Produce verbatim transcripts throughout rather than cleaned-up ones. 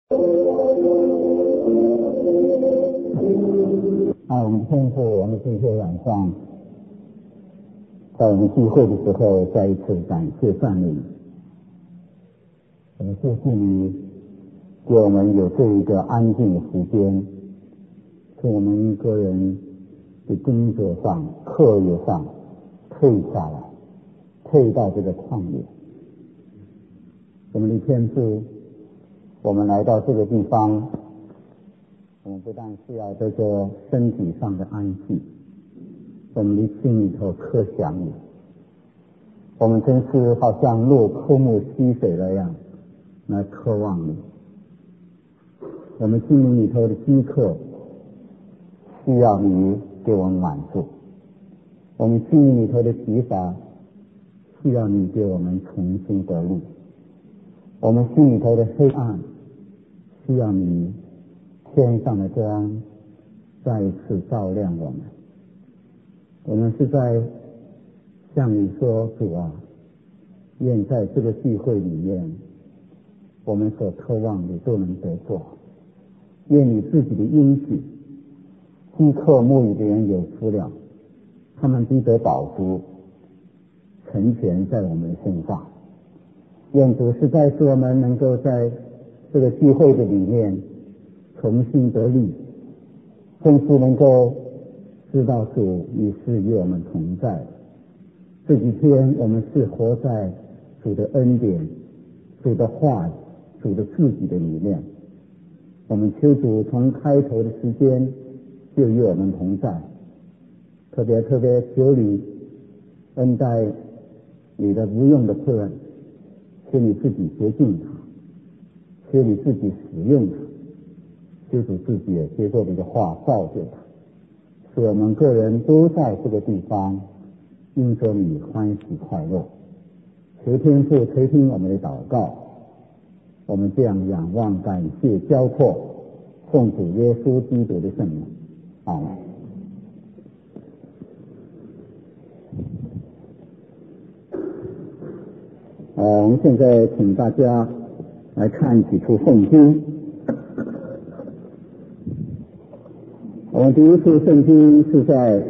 啊，我们天父，我们今天晚上在我们聚会的时候，再一次感谢赞美你。我们谢谢你给我们有这一个安静的时间，从我们一个人的工作上、课业上退下来，退到这个旷野。我们的天父，我们来到这个地方，我们不但是要这个身体上的安息，我们的心里头渴想你。我们真是好像落枯木溪水那样来渴望你。我们心灵里头的饥渴需要你给我们满足，我们心灵里头的疲乏需要你给我们重新得力，我们心里头的黑暗需要你天上的光再一次照亮我们。我们是在向你说，主啊，愿在这个聚会里面，我们所渴望的都能得做。愿你自己的应许，饥渴沐浴的人有福了，他们必得饱足，成全在我们身上。愿主实在使我们能够在这个聚会的里面重新得力，真是能够知道主你是与我们同在。这几天我们是活在主的恩典、主的话、主的自己的里面。我们求主从开头的时间就与我们同在，特别特别求你恩待你的无用的仆人，求你自己洁净他，求你自己使用他，求主自己也接受你的话造就他，使我们个人都在这个地方因着你欢喜快乐。求天父垂听我们的祷告，我们这样仰望、感谢、交托，奉主耶稣基督的圣名，阿们。呃，我们现在请大家来看几处圣经。我们第一处圣经是在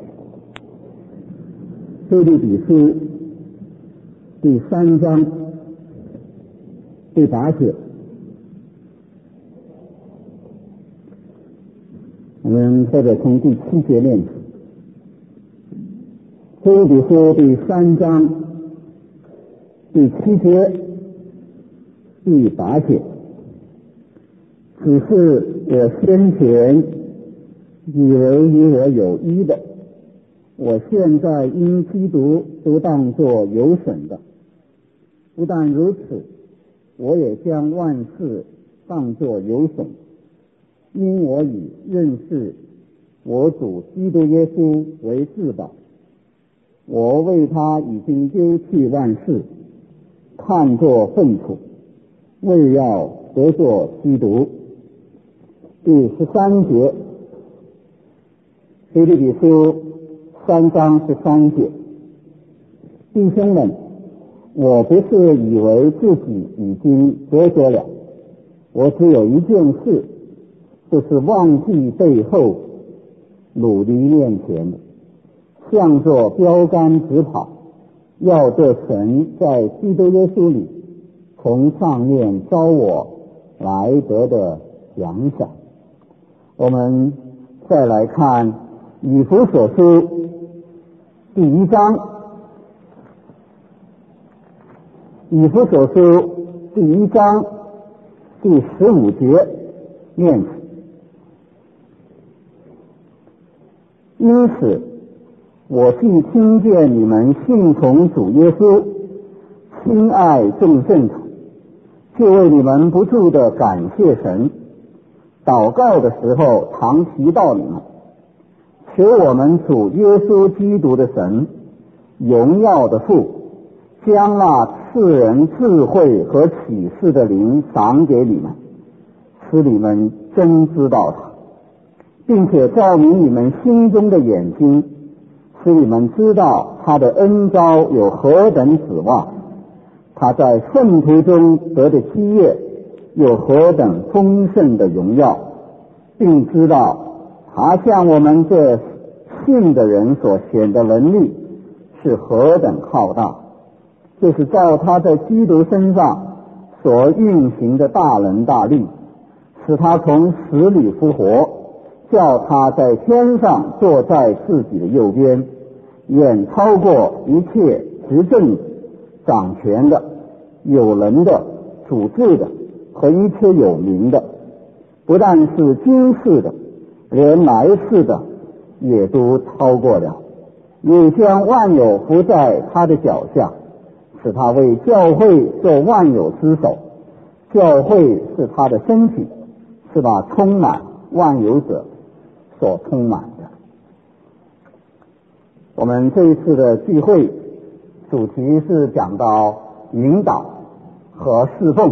腓立比书第三章第八节。我们或者从第七节念起。腓立比书第三章第七节第八节，只是我先前以为与我有益的，我现在因基督都当作有损的。不但如此，我也将万事当作有损，因我以认识我主基督耶稣为至宝。我为他已经丢弃万事，看作粪土，为要得作基督。第十三节，腓立比书三章十三节，弟兄们，我不是以为自己已经得着了，我只有一件事，就是忘记背后，努力面前，向着标杆直跑，要这神在基督耶稣里从上面招我来得的奖赏。我们再来看以弗所书第一章，以弗所书第一章第十五节念起。因此我既听见你们信从主耶稣，亲爱众圣徒，就为你们不住的感谢神，祷告的时候常提到你们，求我们主耶稣基督的神，荣耀的父，将那赐人智慧和启示的灵赏给你们，使你们真知道他，并且照明你们心中的眼睛，使你们知道他的恩召有何等指望，他在圣徒中得的基业有何等丰盛的荣耀，并知道他向我们这信的人所显的能力是何等浩大，就是照他在基督身上所运行的大能大力，使他从死里复活，叫他在天上坐在自己的右边，远超过一切执政掌权的、有能的、主治的和一切有名的，不但是今世的，连来世的也都超过了，也将万有伏在他的脚下，使他为教会做万有之首。教会是他的身体，是把充满万有者所充满的。我们这一次的聚会主题是讲到引导和侍奉。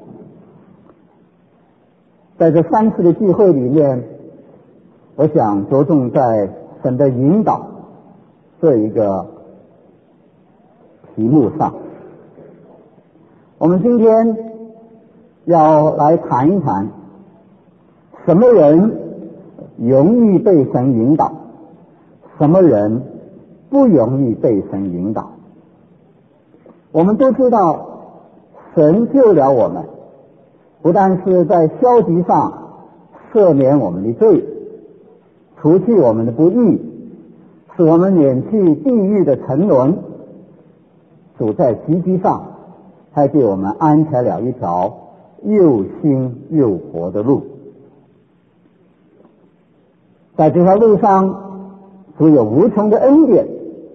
在这三次的聚会里面，我想着重在神的引导这一个题目上。我们今天要来谈一谈什么人容易被神引导，什么人不容易被神引导。我们都知道神救了我们，不但是在消极上赦免我们的罪，除去我们的不义，使我们免去地狱的沉沦，主在积极上还给我们安排了一条又新又活的路。在这条路上主有无穷的恩典，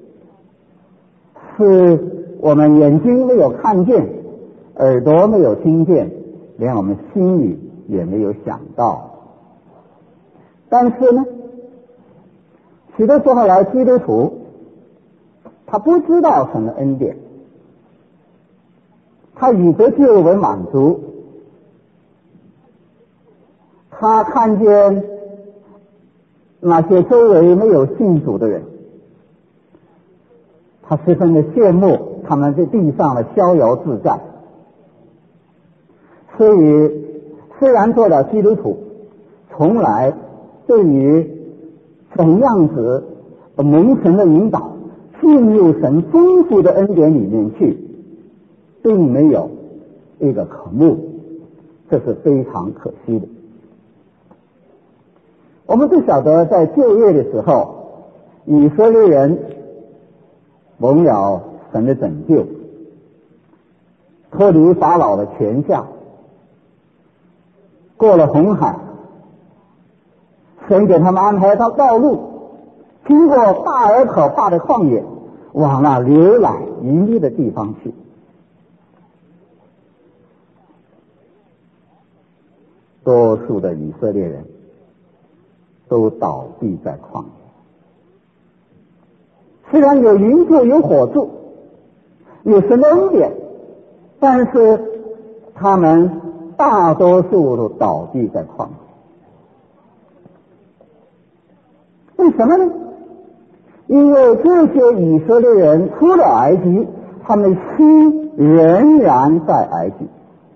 是我们眼睛没有看见，耳朵没有听见，连我们心里也没有想到。但是呢，许多时候来基督徒他不知道神的恩典，他以得救为满足，他看见那些周围没有信主的人，他十分的羡慕他们在地上的逍遥自在。所以虽然做了基督徒，从来对于怎样子蒙神的引导进入神丰富的恩典里面去，并没有一个渴慕，这是非常可惜的。我们都晓得在旧约的时候，以色列人蒙了神的拯救，脱离法老的权下，过了红海，神给他们安排到道路，经过大而可怕的旷野，往那流奶与蜜的地方去。多数的以色列人都倒闭在旷野，虽然有云柱有火柱，有神的恩典，但是他们大多数都倒闭在旷野。为什么呢？因为这些以色列人出了埃及，他们的心仍然在埃及。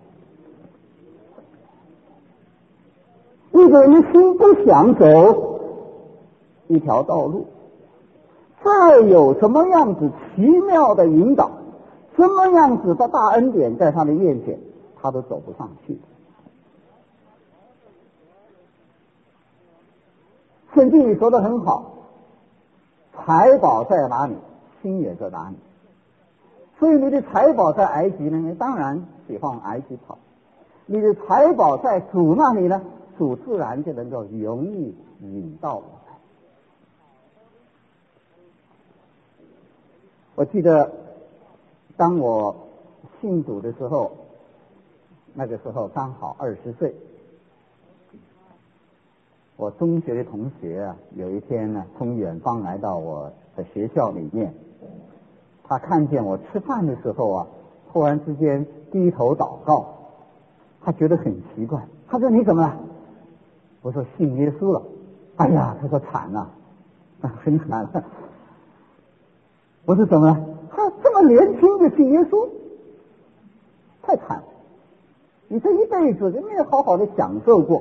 一个人的心不想走一条道路，再有什么样子奇妙的引导，什么样子的大恩典在他的面前，他都走不上去。圣经里说得很好，财宝在哪里，心也在哪里。所以你的财宝在埃及呢，你当然喜欢埃及跑；你的财宝在主那里呢，主自然就能够容易引导我们。我记得当我信主的时候，那个时候刚好二十岁，我中学的同学啊，有一天呢，从远方来到我的学校里面，他看见我吃饭的时候啊，忽然之间低头祷告，他觉得很奇怪，他说你怎么了？我说信耶稣了。哎呀，他说惨了，很惨了。我说怎么了？他这么年轻就信耶稣，太惨了。 你这一辈子就没有好好的享受过。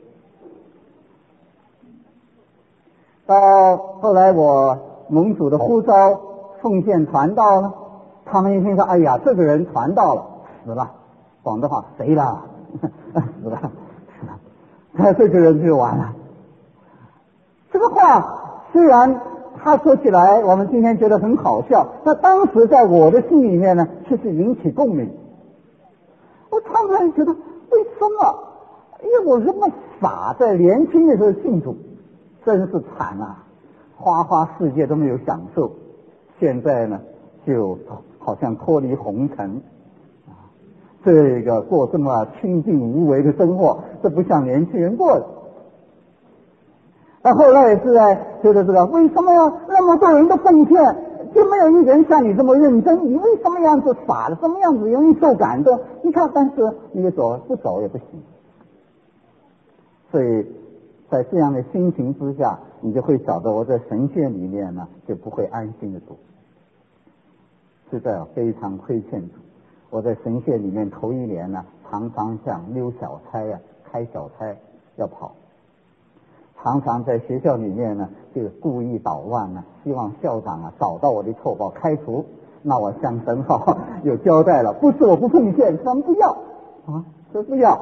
到后来我蒙主的呼召奉献传道了，他们一听说，哎呀，这个人传道了，死了，广东话谁了死了死了，那这个人就完了。这个话虽然他说起来我们今天觉得很好笑，那当时在我的心里面呢却是引起共鸣。我常常觉得为什么因为我这么傻，在年轻的时候信主，真是惨啊，花花世界都没有享受，现在呢就好像脱离红尘，这个过这么清静无为的生活，这不像年轻人过的。那后来也是在觉得这个为什么要那么多人的奉献，就没有一个人像你这么认真？你为什么样子傻了？什么样子容易受感动？你看，但是你走不走也不行。所以在这样的心情之下，你就会晓得我在神仙里面呢就不会安心的读，实在非常亏欠主。我在神仙里面头一年呢，常常像溜小差呀、啊、开小差要跑，常常在学校里面呢就故意捣乱呢，希望校长啊找到我的错，把我开除。那我向神好有交代了，不是我不奉献，他们不要啊，说不要。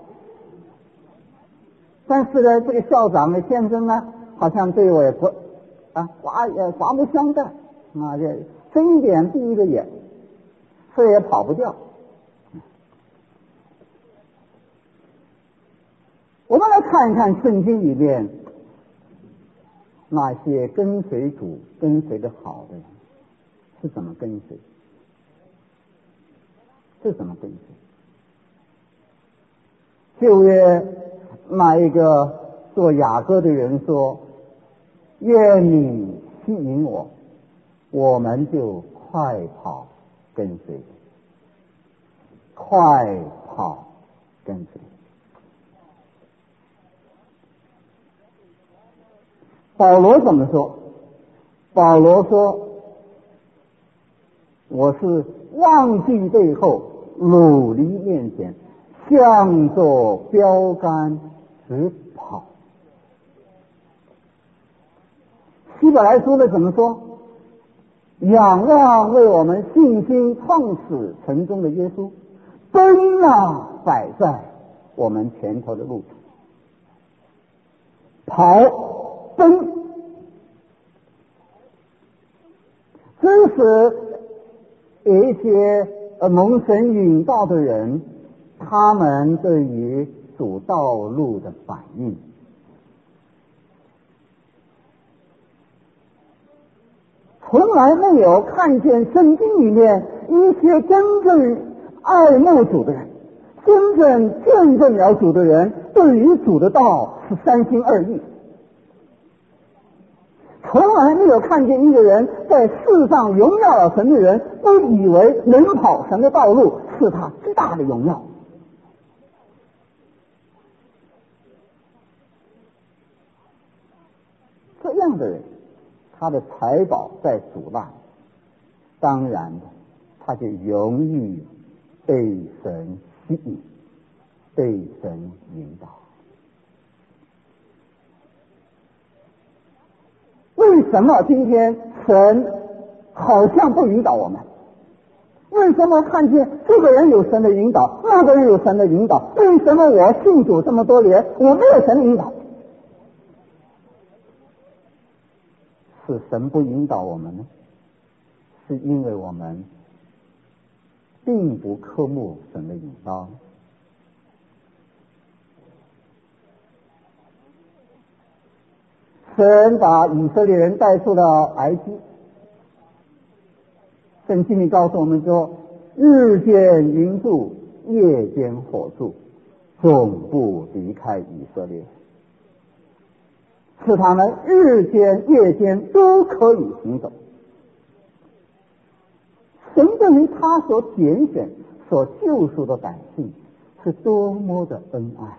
但是呢，这个校长的先生呢，好像对我也不啊刮也刮目相看啊，这睁一点闭一个眼，所以也跑不掉。我们来看一看圣经里面那些跟随主、跟随的好的人是怎么跟随，是怎么跟随。旧约那一个做雅各的人说：“愿你吸引我，我们就快跑跟随，快跑跟随。”保罗怎么说？保罗说：“我是忘记背后，努力面前，向着标杆直跑。”希伯来书呢怎么说？仰望为我们信心创始成终的耶稣，奔啊摆在我们前头的路程，跑奔，真是有一些呃蒙神引导的人，他们对于主道路的反应。从来没有看见圣经里面一些真正爱慕主的人，真正见证了主的人，对于主的道是三心二意。从来没有看见一个人在世上荣耀了神的人，不以为能跑神的道路是他最大的荣耀。这样的人，他的财宝在主那，当然他就容易被神吸引，被神引导。为什么今天神好像不引导我们？为什么看见这个人有神的引导，那个人有神的引导？为什么我信主这么多年，我没有神的引导？是神不引导我们呢？是因为我们并不科目神的引导。神把以色列人带出了埃及，圣经里告诉我们说：日间云柱，夜间火柱，总不离开以色列，使他们日间夜间都可以行走。神对于他所拣选、所救赎的百姓是多么的恩爱。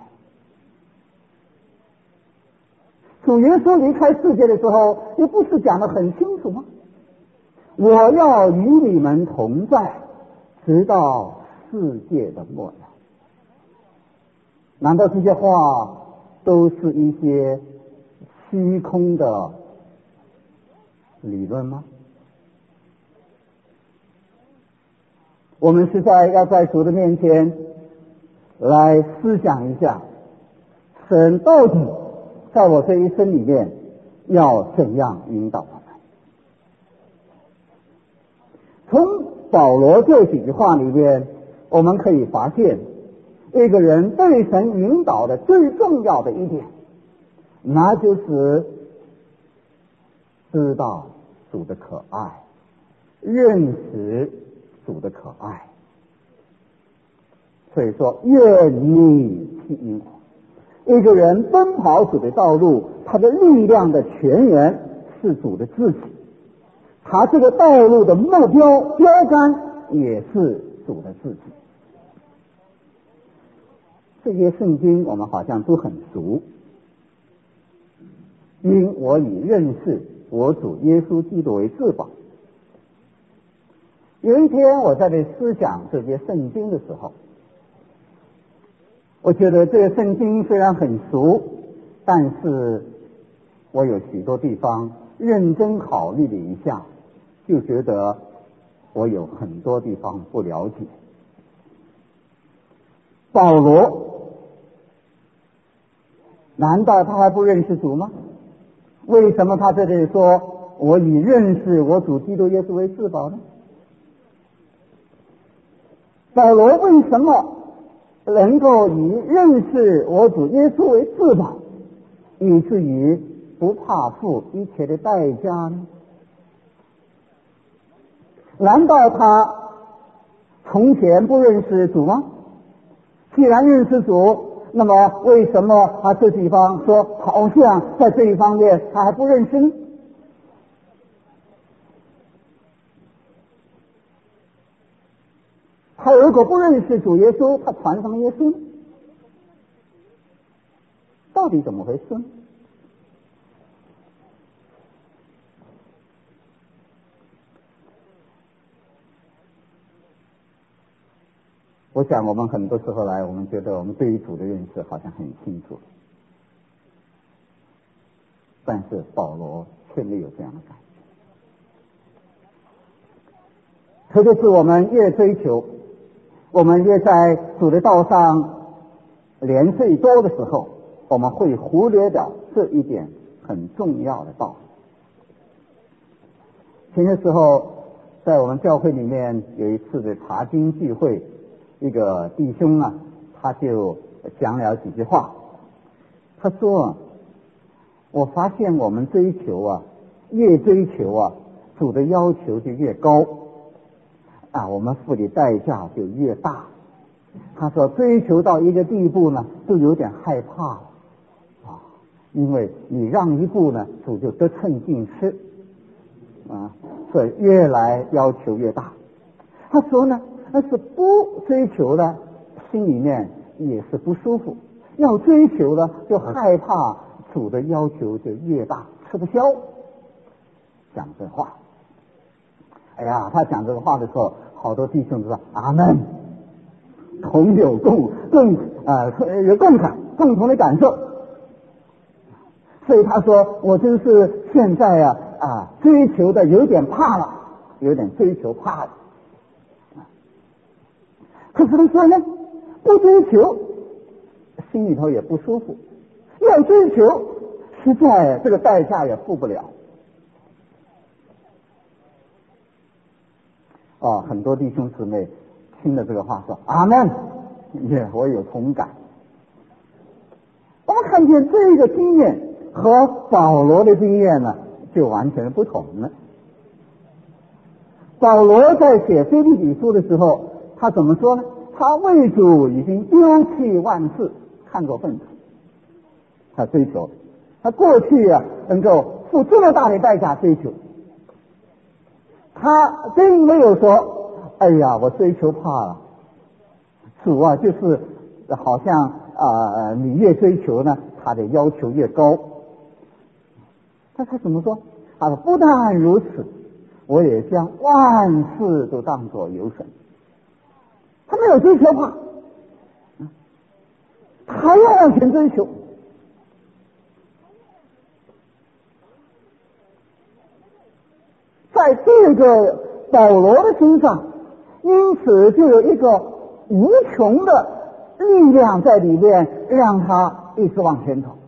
主耶稣离开世界的时候，也不是讲得很清楚吗？我要与你们同在，直到世界的末了。 难道这些话都是一些虚空的理论吗？我们实在要在主的面前来思想一下，神到底在我这一生里面要怎样引导我们。从保罗这几句话里面，我们可以发现一个人被神引导的最重要的一点，那就是知道主的可爱，认识主的可爱。所以说愿你去引我。一个人奔跑主的道路，他的力量的泉源是主的自己，他这个道路的目标标杆也是主的自己。这些圣经我们好像都很熟。因我以认识我主耶稣基督为至宝。有一天我在这思想这些圣经的时候，我觉得这个圣经虽然很熟，但是我有许多地方认真考虑了一下，就觉得我有很多地方不了解。保罗难道他还不认识主吗？为什么他在这里说我以认识我主基督耶稣为至宝呢？保罗为什么能够以认识我主耶稣为至宝，以至于不怕付一切的代价呢？难道他从前不认识主吗？既然认识主，那么为什么他这地方说好像在这一方面他还不认识呢？他如果不认识主耶稣，他传什么耶稣呢？到底怎么回事呢？我想我们很多时候来，我们觉得我们对于主的认识好像很清楚，但是保罗却没有这样的感觉。特别是我们越追求，我们越在主的道上年岁多的时候，我们会忽略掉这一点很重要的道理。前些时候在我们教会里面有一次的查经聚会，一个弟兄啊，他就讲了几句话。他说，我发现我们追求啊，越追求啊，主的要求就越高啊，我们付的代价就越大。他说追求到一个地步呢，就有点害怕了啊，因为你让一步呢，主就得寸进尺啊，所以越来要求越大。他说呢，但是不追求的心里面也是不舒服，要追求的就害怕主的要求就越大，吃不消。讲这话，哎呀，他讲这个话的时候，好多弟兄都说阿门，同有共共啊、呃、有共感，共同的感受。所以他说，我真是现在啊啊追求的有点怕了，有点追求怕了。可是他说呢，不追求心里头也不舒服，要追求实在这个代价也付不了。哦，很多弟兄姊妹听了这个话说阿门，也我有同感。我们看见这个经验和保罗的经验呢就完全不同了。保罗在写腓立比书的时候，他怎么说呢？他为主已经丢弃万事，看作粪土。他追求，他过去啊能够付这么大的代价追求，他并没有说哎呀我追求怕了，主啊就是好像啊、呃、你越追求呢他的要求越高。他他怎么说？他说不但如此，我也将万事都当作有损。他没有追求怕， 他要往前追求。在这个保罗的身上，因此就有一个无穷的力量在里面，让他一直往前走。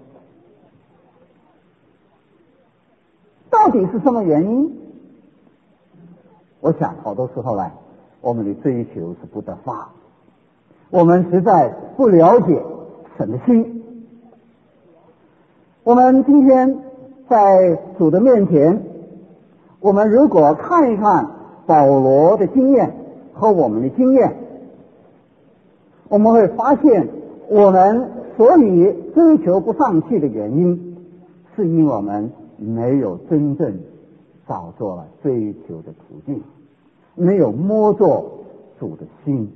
到底是什么原因？我想好多时候来，我们的追求是不得法，我们实在不了解神的心。我们今天在主的面前，我们如果看一看保罗的经验和我们的经验，我们会发现我们所以追求不上去的原因，是因为我们没有真正找着了追求的途径，没有摸着主的心。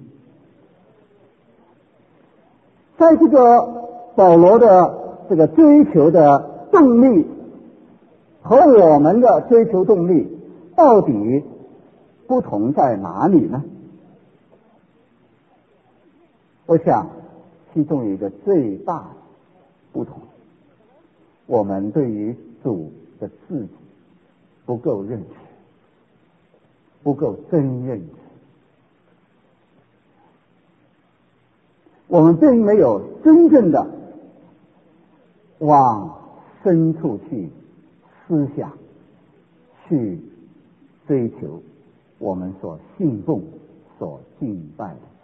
在这个保罗的这个追求的动力和我们的追求动力到底不同在哪里呢？我想其中有一个最大的不同，我们对于主的自己不够认识，不够真认识。我们并没有真正的往深处去思想，去追求我们所信奉、所敬拜的主。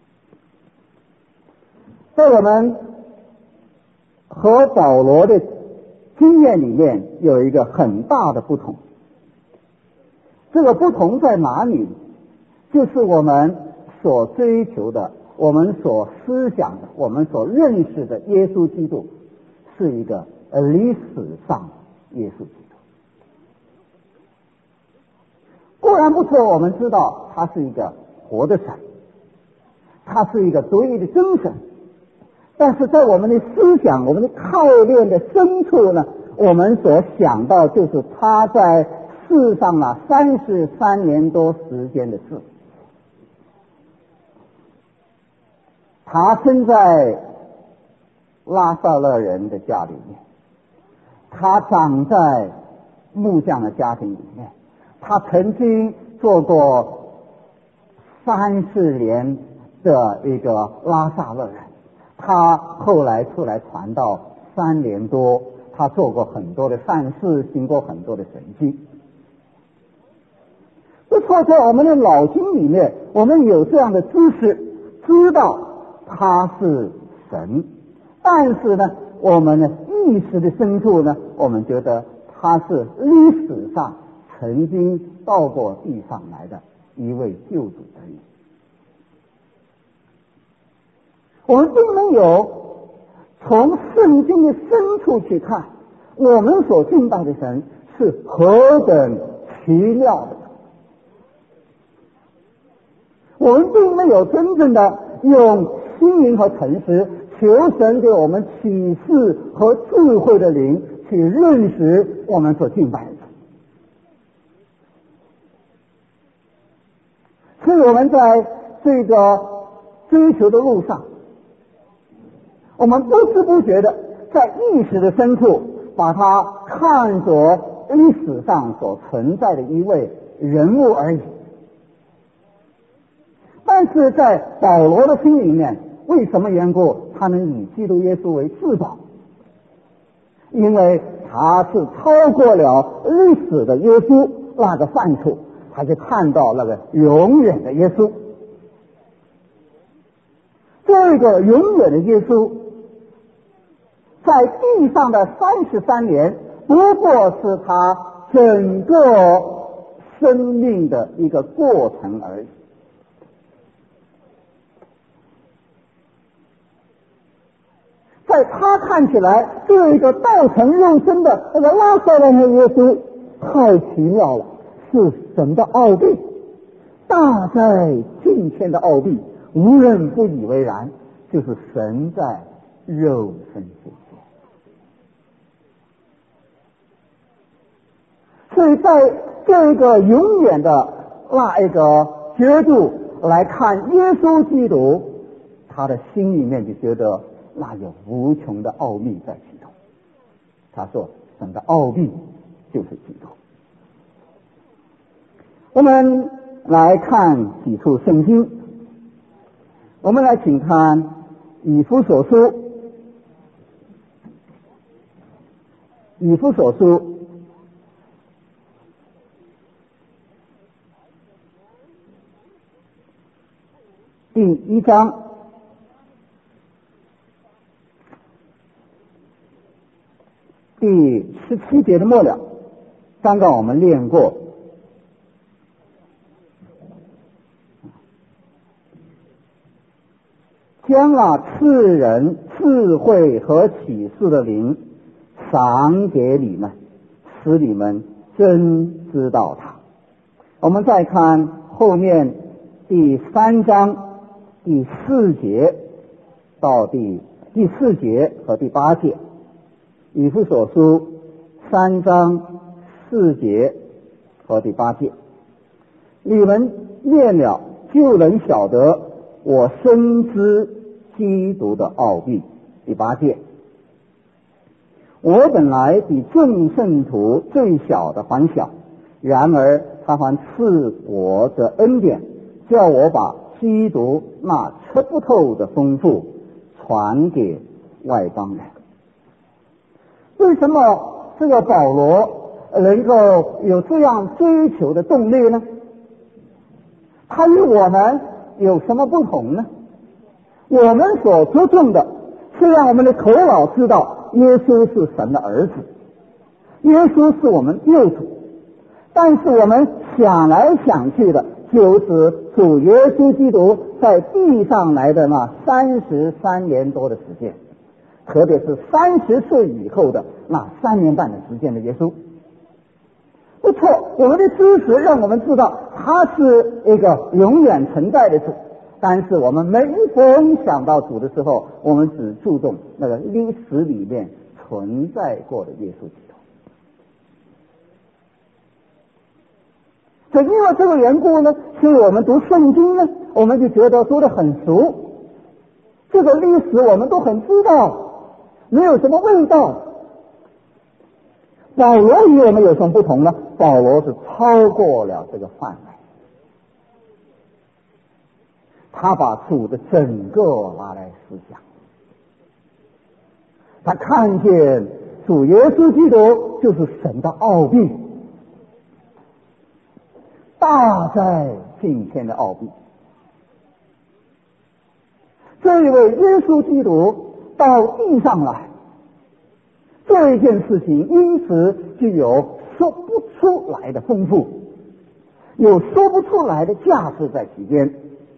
在我们和保罗的经验里面有一个很大的不同，这个不同在哪里？就是我们所追求的，我们所思想的，我们所认识的耶稣基督是一个历史上耶稣基督。固然不错，我们知道他是一个活的神，他是一个独一的真神，但是在我们的思想、我们的概念的深处呢，我们所想到就是他在世上了三十三年多时间的事。他生在拉撒勒人的家里面，他长在木匠的家庭里面，他曾经做过三四年的一个拉撒勒人，他后来出来传道三年多，他做过很多的善事，行过很多的神迹。不错，在我们的脑筋里面，我们有这样的知识，知道他是神，但是呢，我们的意识的深处呢，我们觉得他是历史上曾经到过地上来的一位救主而已。我们并没有从圣经的深处去看，我们所敬拜的神是何等奇妙的。我们并没有真正的用心灵和诚实求神给我们启示和智慧的灵去认识我们所敬拜的神。所以我们在这个追求的路上，我们不知不觉的在意识的深处把它看作历史上所存在的一位人物而已。但是在保罗的心里面，为什么缘故他能以基督耶稣为至宝？因为他是超过了历史的耶稣那个范畴，他就看到那个永远的耶稣。这个永远的耶稣在地上的三十三年，不过是他整个生命的一个过程而已。在他看起来，这个道成肉身的那个拉撒勒人耶稣太奇妙了，是神的奥秘，大在近前的奥秘，无人不以为然，就是神在肉身显现。所以在这个永远的那一个角度来看耶稣基督，他的心里面就觉得那有无穷的奥秘在其中。他说神的奥秘就是基督。我们来看几处圣经，我们来请看以弗所书，以弗所书第一章第十七节的末了，刚刚我们练过，将那赐人智慧和启示的灵赏给你们，使你们真知道他。我们再看后面第三章第四节到第第四节和第八节，以弗所书三章四节和第八节，你们念了就能晓得我深知基督的奥秘。第八节，我本来比众圣徒最小的还小，然而他还赐我的恩典，叫我把基督那测不透的丰富传给外邦人。为什么这个保罗能够有这样追求的动力呢？他与我们有什么不同呢？我们所着重的是让我们的头脑知道耶稣是神的儿子，耶稣是我们救主，但是我们想来想去的就是主耶稣基督在地上来的那三十三年多的时间，特别是三十岁以后的那三年半的时间的耶稣。不错，我们的知识让我们知道他是一个永远存在的主，但是我们每逢想到主的时候，我们只注重那个历史里面存在过的耶稣基督。就因为这个缘故呢，所以我们读圣经呢，我们就觉得读得很熟，这个历史我们都很知道，没有什么味道。保罗与我们有什么不同呢？保罗是超过了这个范围，他把主的整个拿来思想，他看见主耶稣基督就是神的奥秘，大在今天的奥秘。这一位耶稣基督到地上来，这一件事情因此具有说不出来的丰富，有说不出来的价值在其间。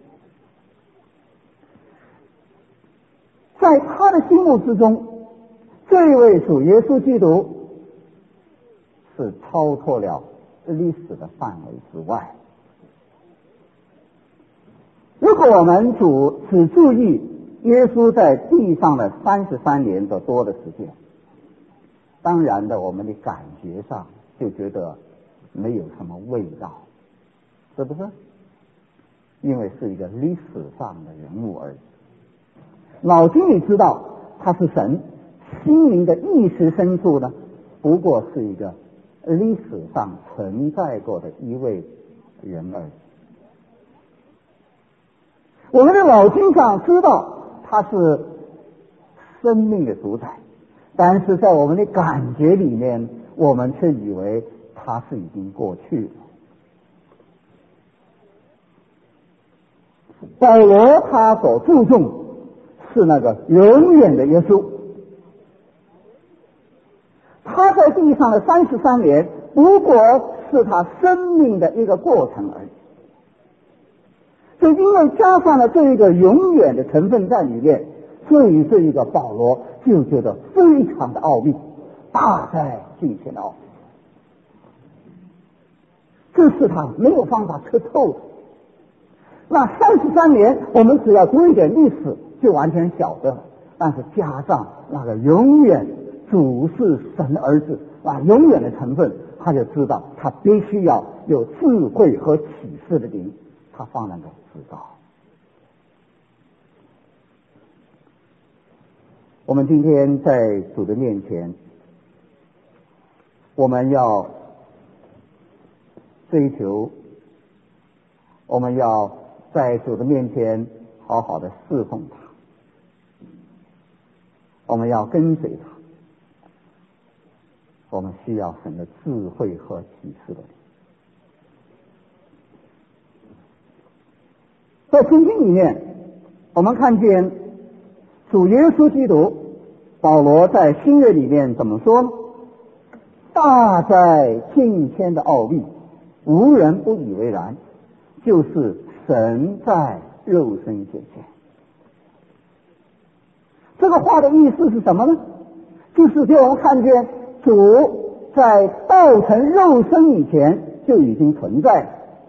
在他的心目之中，这一位主耶稣基督是超脱了历史的范围之外。如果我们主只注意耶稣在地上的三十三年的多的时间，当然的，我们的感觉上就觉得没有什么味道，是不是？因为是一个历史上的人物而已。脑筋里知道他是神，心灵的意识深处呢，不过是一个历史上存在过的一位人而已。我们的脑筋上知道他是生命的主宰，但是在我们的感觉里面，我们却以为他是已经过去了。保罗他所注重是那个永远的耶稣，他在地上的三十三年不过是他生命的一个过程而已。就因为加上了这一个永远的成分在里面，所以这一个保罗就觉得非常的奥秘，大在今天的奥秘。这是他没有方法测透的。那三十三年我们只要读一点历史就完全晓得了，但是加上那个永远主是神儿子啊，永远的成分，他就知道他必须要有智慧和启示的灵，他方能够知道。 我们今天在主的面前，我们要追求，我们要在主的面前好好的侍奉他，我们要跟随他，我们需要神的智慧和启示的。在圣经里面，我们看见主耶稣基督，保罗在新约里面怎么说呢？大在敬天的奥秘，无人不以为然，就是神在肉身显现。这个话的意思是什么呢？就是给我们看见主在道成肉身以前就已经存在了。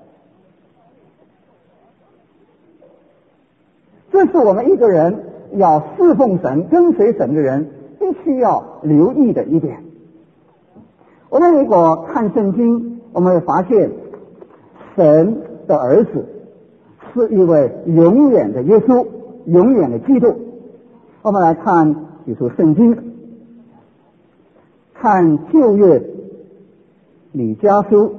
这是我们一个人要侍奉神、跟随神的人必须要留意的一点。我们如果看圣经，我们会发现神的儿子是一位永远的耶稣，永远的基督。我们来看比如说圣经，看旧约弥迦书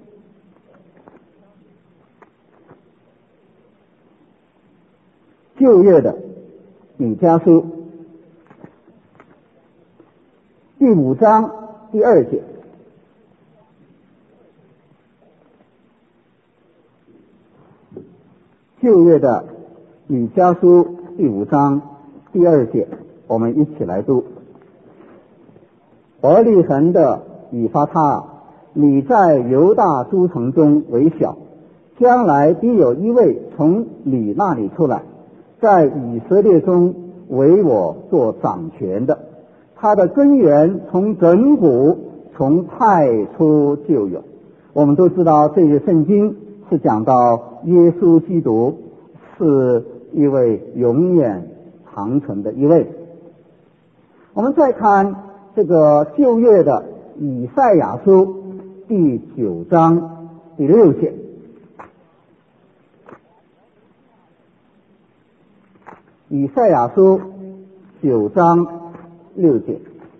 旧约的弥迦书第五章第二节，旧约的弥迦书第五章第二节，我们一起来读。伯利恒的以法他，你在犹大诸城中为小，将来必有一位从你那里出来，在以色列中为我做掌权的，他的根源从亘古，从太初就有。我们都知道这个圣经是讲到耶稣基督是一位永远长存的一位。我们再看这个旧约的以赛亚书第九章第六节，以赛亚书九章六节，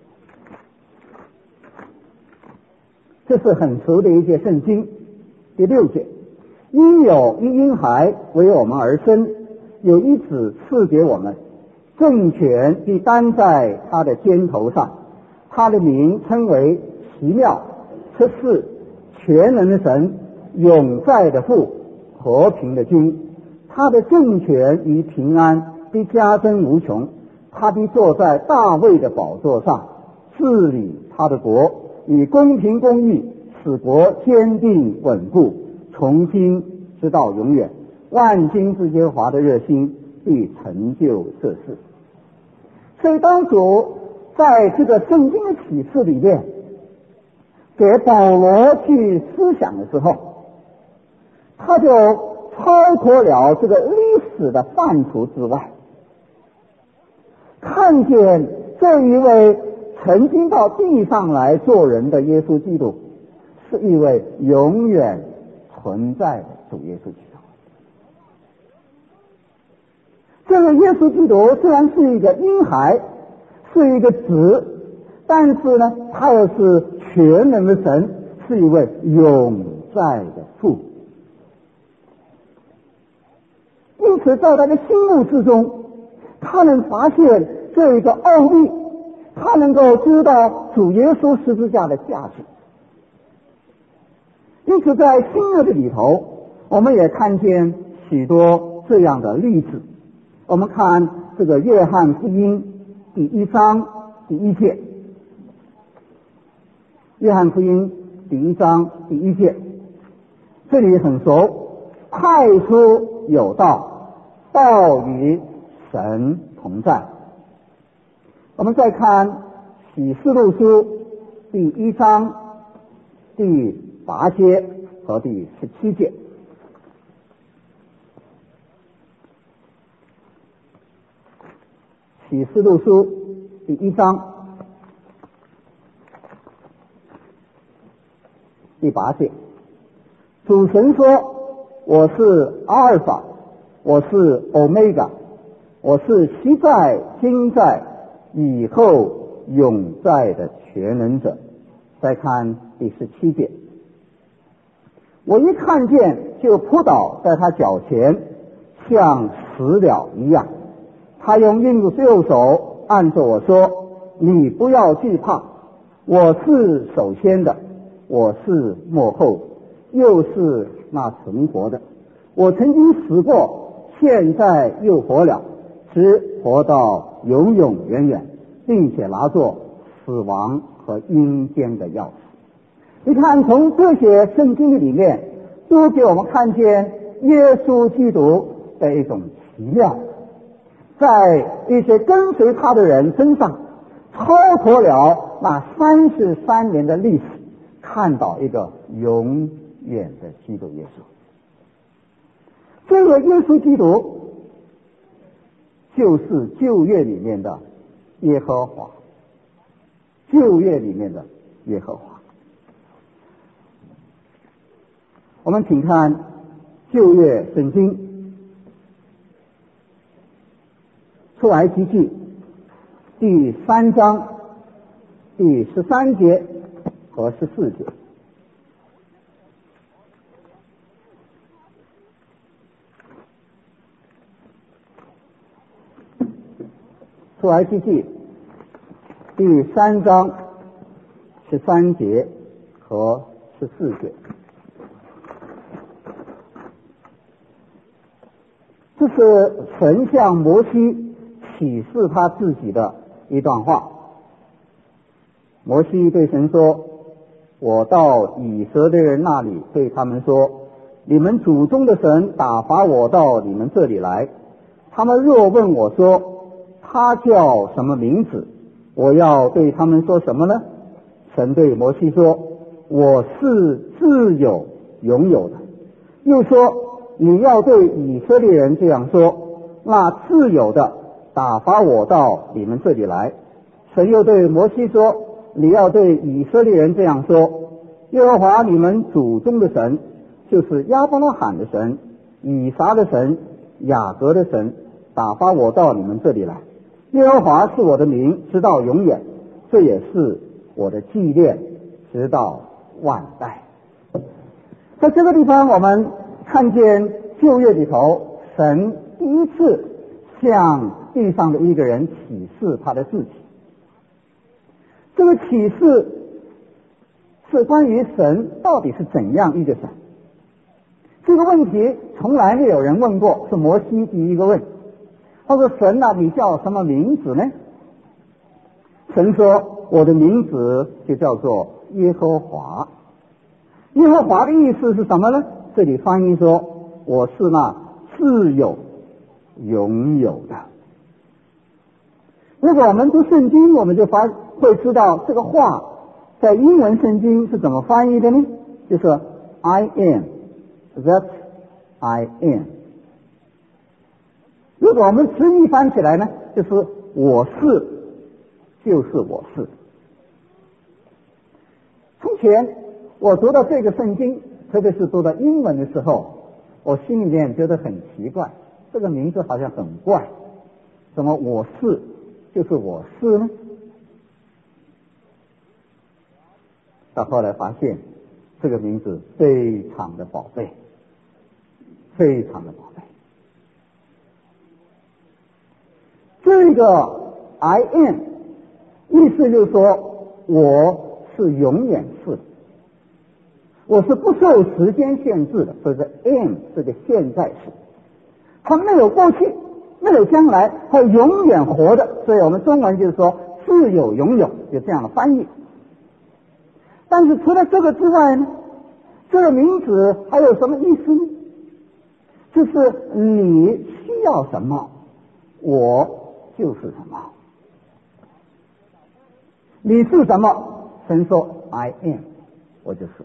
这是很熟的一节圣经。第六节，因有一婴孩为我们而生，有一子赐给我们，政权必担在他的肩头上，他的名称为奇妙、测试、全能的神、永在的父、和平的君。他的政权与平安必加增无穷，他必坐在大卫的宝座上，治理他的国，以公平公义使国坚定稳固，从今直到永远。万军之耶和华的热心必成就这事。所以当主在这个圣经的启示里面给保罗去思想的时候，他就超脱了这个历史的范畴之外，看见这一位曾经到地上来做人的耶稣基督是一位永远存在的主耶稣基督。这个耶稣基督虽然是一个婴孩，是一个子，但是呢，他又是全能的神，是一位永在的父。因此在他的心目之中，他能发现这一个奥秘，他能够知道主耶稣十字架的价值。因此在新约的里头，我们也看见许多这样的例子。我们看这个约翰福音第一章第一节，约翰福音第一章第一节，这里很熟，太初有道，道与神同在。我们再看启示录书第一章第八节和第十七节。启示录书第一章第八节，主神说，我是阿尔法，我是欧米伽，我是昔在今在以后永在的全能者。再看第十七节，我一看见就扑倒在他脚前，像死了一样。他用右手按着我说，你不要惧怕，我是首先的，我是末后，又是那存活的。我曾经死过，现在又活了，直活到永永远远，并且拿作死亡和阴间的钥匙。你看，从这些圣经里面都给我们看见耶稣基督的一种奇妙，在一些跟随他的人身上超脱了那三十三年的历史，看到一个永远的基督耶稣。这个耶稣基督就是旧约里面的耶和华，旧约里面的耶和华。我们请看旧约圣经出埃及记第三章第十三节和十四节。出埃及记第三章十三节和十四节，这是神向摩西启示他自己的一段话。摩西对神说，我到以色列人那里对他们说，你们祖宗的神打发我到你们这里来，他们若问我说，他叫什么名字？我要对他们说什么呢？神对摩西说，我是自有永有的。又说，你要对以色列人这样说，那自有的打发我到你们这里来。神又对摩西说，你要对以色列人这样说，耶和华你们祖宗的神，就是亚伯拉罕的神、以撒的神、雅各的神，打发我到你们这里来。耶和华是我的名，直到永远，这也是我的纪念，直到万代。在这个地方，我们看见旧约里头，神第一次向地上的一个人启示他的自己。这个启示是关于神到底是怎样一个神。这个问题从来没有人问过，是摩西第一个问。他说，神啊，你叫什么名字呢？神说，我的名字就叫做耶和华。耶和华的意思是什么呢？这里翻译说，我是那自有永有的。如果我们读圣经，我们就发会知道这个话在英文圣经是怎么翻译的呢？就是 I am that I am。如果我们直译翻起来呢，就是我是就是我是。从前我读到这个圣经，特别是读到英文的时候，我心里面觉得很奇怪，这个名字好像很怪，怎么我是就是我是呢？到后来发现这个名字非常的宝贝，非常的宝贝。这个 I am 意思就是说，我是永远是的，我是不受时间限制的，所以说 am 是个现在时，它没有过去，没有将来，它永远活的，所以我们中文就是说自有永有，就这样的翻译。但是除了这个之外呢，这个名字还有什么意思呢？就是你需要什么，我就是什么。你是什么？神说 I am， 我就是。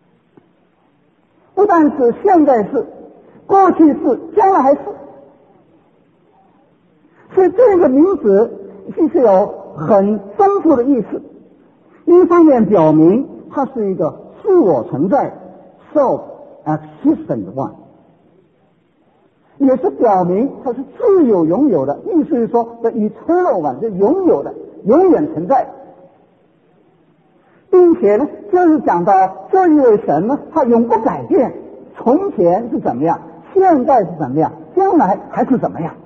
不但是现在是，过去是，将来还是。所以这个名字其实有很丰富的意思。一方面表明它是一个自我存在 self-existent one， 也是表明它是自有永有的，意思是说的 eternal one 是永有的，永远存在的，并且呢，就是讲到这一位神呢，他永不改变，从前是怎么样，现在是怎么样，将来还是怎么样。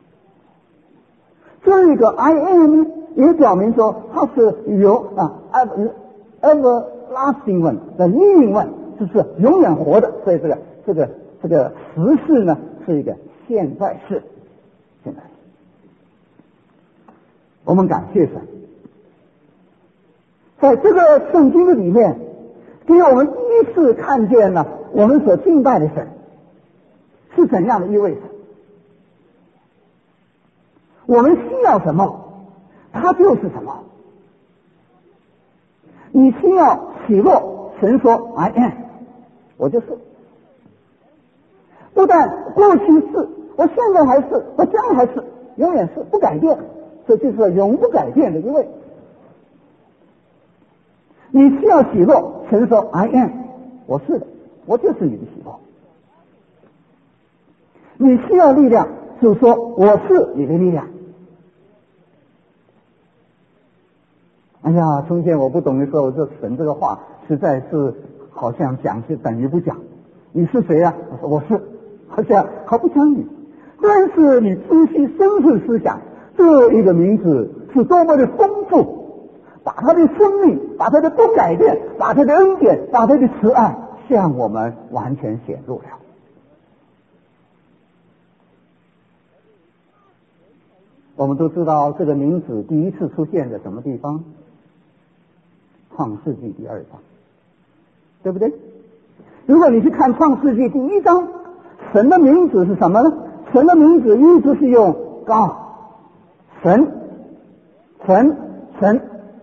这个 I am 呢，也表明说它是永啊 ever everlasting one 的 living one， 就是永远活的。所以这个这个这个时事呢，是一个现在式。现在我们感谢神，在这个圣经的里面，给我们第一次看见了我们所敬拜的神是怎样的一位神。我们需要什么，他就是什么。你需要喜乐，神说 I am， 我就是。不但过去是，我现在还是，我将来还是，永远是不改变，这就是永不改变的一位。你需要喜乐，神说 I am， 我是的，我就是你的喜乐。你需要力量，就说我是你的力量。哎呀，从前我不懂的时候，这神这个话实在是好像讲是等于不讲。你是谁啊？我说我是，好像毫不相应。但是你仔细深思思想，这一个名字是多么的丰富，把他的生命，把他的不改变，把他的恩典，把他的慈爱向我们完全显露了。我们都知道这个名字第一次出现在什么地方？创世纪第二章，对不对？如果你去看创世纪第一章，神的名字是什么呢？神的名字一直是用 God， 神，神，神。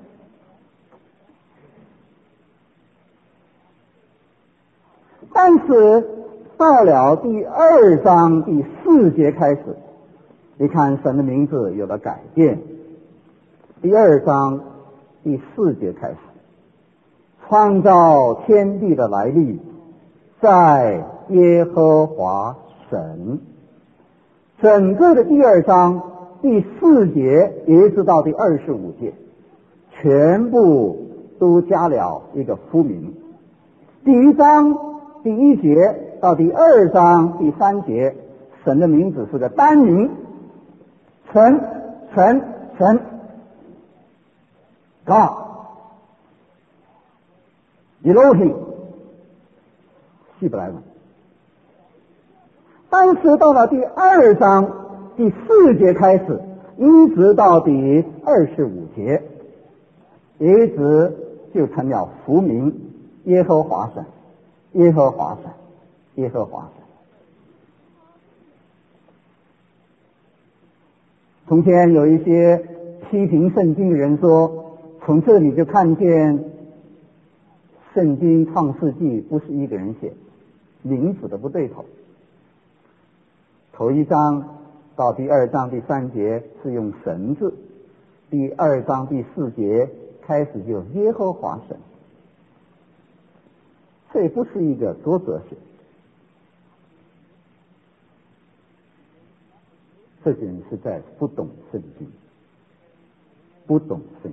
但是到了第二章第四节开始，你看神的名字有了改变。第二章第四节开始，创造天地的来历在耶和华神。整个的第二章第四节一直到第二十五节，全部都加了一个夫名。第一章第一节到第二章第三节，神的名字是个单名，神神神 God Elohim 希伯来文。但是到了第二章第四节开始，一直到第二十五节，一直就成了福名耶和华神，耶和华神，耶和华神。从前有一些批评圣经的人说，从这里就看见圣经创世纪不是一个人写，名字的不对头。头一章到第二章第三节是用神字，第二章第四节开始就耶和华神，这不是一个作者写，这些人实在不懂圣经，不懂圣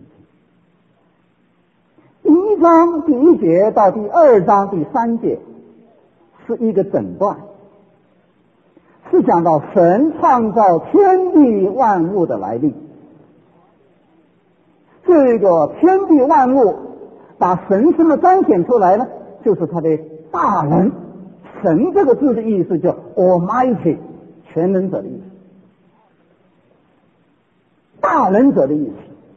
经。第一章第一节到第二章第三节是一个诊断，是讲到神创造天地万物的来历。这个天地万物把神什么彰显出来呢？就是他的大能。神这个字的意思叫 Almighty， 全能者的意思，大能者的意思。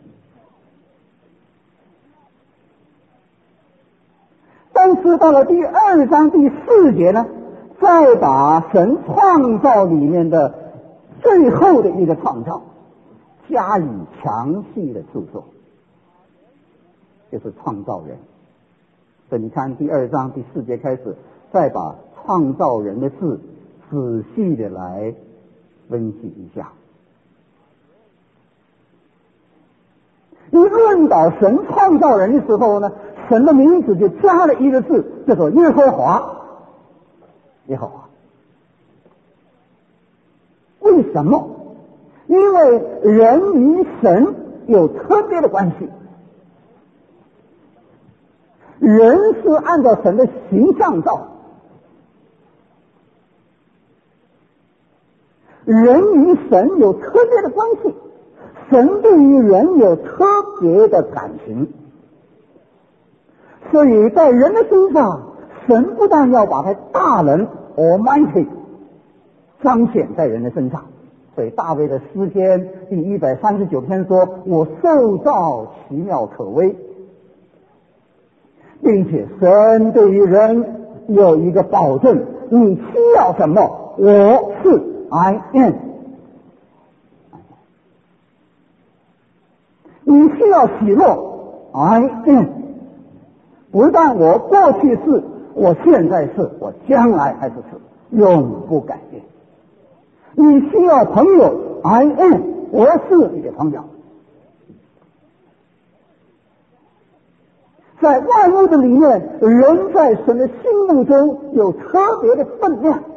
但是到了第二章第四节呢，再把神创造里面的最后的一个创造加以详细的著作，就是创造人。所以你看第二章第四节开始，再把创造人的事仔细的来分析一下。一论到神创造人的时候呢，神的名字就加了一个字，叫做耶和华。耶和华， 为什么？因为人与神有特别的关系，人是按照神的形象造，人与神有特别的关系，神对于人有特别的感情，所以在人的身上，神不但要把他大能 Almighty 彰显在人的身上，所以大卫的诗篇第一百三十九篇说：我受造奇妙可畏，并且神对于人有一个保证，你需要什么，我是 I am， 你需要喜乐 I am， 不但我过去是，我现在是，我将来还是是，永不改变。你需要朋友 I am， 我是你的朋友。在万物的里面，人在神的心目中有特别的分量，